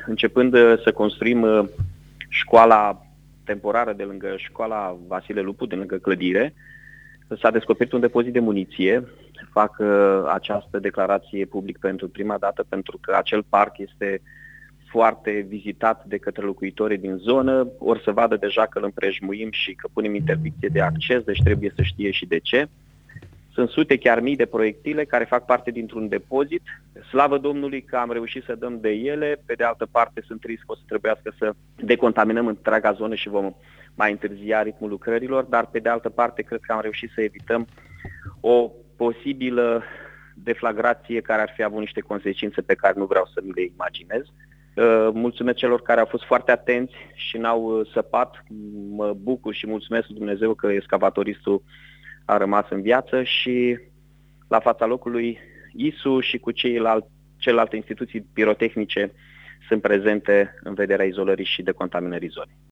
începând să construim școala temporară de lângă școala Vasile Lupu, de lângă clădire, s-a descoperit un depozit de muniție. Fac această declarație public pentru prima dată pentru că acel parc este foarte vizitat de către locuitorii din zonă, ori să vadă deja că îl împrejmuim și că punem interdicție de acces, deci trebuie să știe și de ce. Sunt sute, chiar mii de proiectile care fac parte dintr-un depozit. Slavă Domnului că am reușit să dăm de ele, pe de altă parte sunt risc că o să trebuiască să decontaminăm întreaga zonă și vom mai întârzia ritmul lucrărilor, dar pe de altă parte cred că am reușit să evităm o posibilă deflagrație care ar fi avut niște consecințe pe care nu vreau să mi le imaginez. Mulțumesc celor care au fost foarte atenți și n-au săpat. Mă bucur și mulțumesc lui Dumnezeu că excavatoristul a rămas în viață și la fața locului ISU și cu celelalte instituții pirotehnice sunt prezente în vederea izolării și decontaminării zonei.